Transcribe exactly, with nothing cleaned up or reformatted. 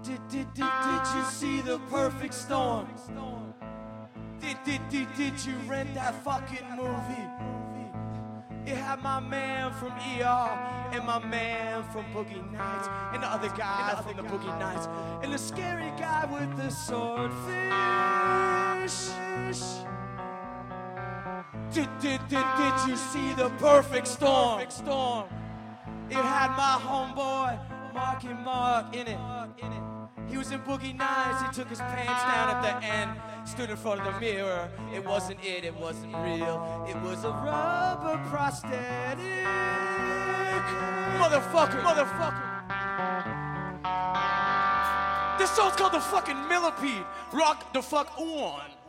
Did, did, did, did you see the perfect storm? Did, did, did, did you rent that fucking movie? It had my man from E R and my man from Boogie Nights and the other guy from the Boogie Nights and the scary guy with the swordfish. Did, did, did, did you see the perfect storm? It had my homeboy Marky Mark in it. He was in Boogie Nights, he took his pants down at the end, stood in front of the mirror. It wasn't it, it wasn't real. It was a rubber prosthetic. Motherfucker, motherfucker. This song's called the fucking Millipede. Rock the fuck on.